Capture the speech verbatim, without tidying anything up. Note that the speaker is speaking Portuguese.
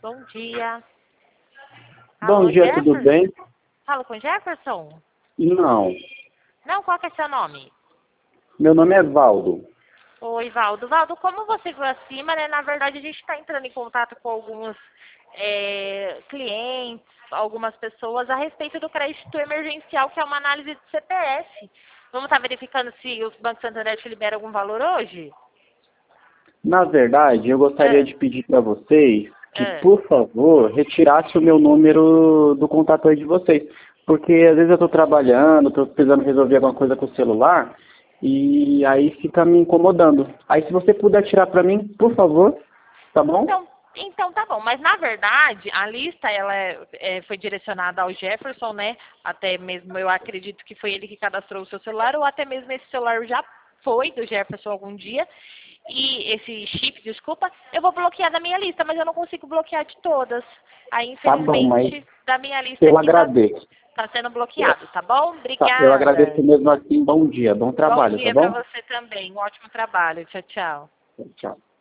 Bom dia. Bom Alô, dia, Jefferson? tudo bem? Falo com Jefferson? Não. Não, qual que é seu nome? Meu nome é Valdo. Oi, Valdo. Valdo, como você viu acima, né? Na verdade, a gente está entrando em contato com alguns é, clientes, algumas pessoas a respeito do crédito emergencial, que é uma análise de C P F. Vamos estar verificando se o Banco Santander te libera algum valor hoje? Na verdade, eu gostaria É, de pedir para vocês que, é. por favor, retirasse o meu número do contato aí de vocês. Porque às vezes eu estou trabalhando, estou precisando resolver alguma coisa com o celular, e aí fica me incomodando. Aí se você puder tirar para mim, por favor, tá bom? Então, então tá bom, mas na verdade a lista ela é, é, foi direcionada ao Jefferson, né? Até mesmo eu acredito que foi ele que cadastrou o seu celular, ou até mesmo esse celular já foi do Jefferson algum dia. E esse chip, desculpa, eu vou bloquear da minha lista, mas eu não consigo bloquear de todas. Aí, Tá bom, mas infelizmente, da minha lista eu aqui tá, agradeço. tá sendo bloqueado, tá bom? Tá, eu agradeço Obrigada. mesmo assim. Bom dia, bom Bom trabalho, tá dia pra bom? você também. Um ótimo trabalho. Tchau, tchau. Tchau.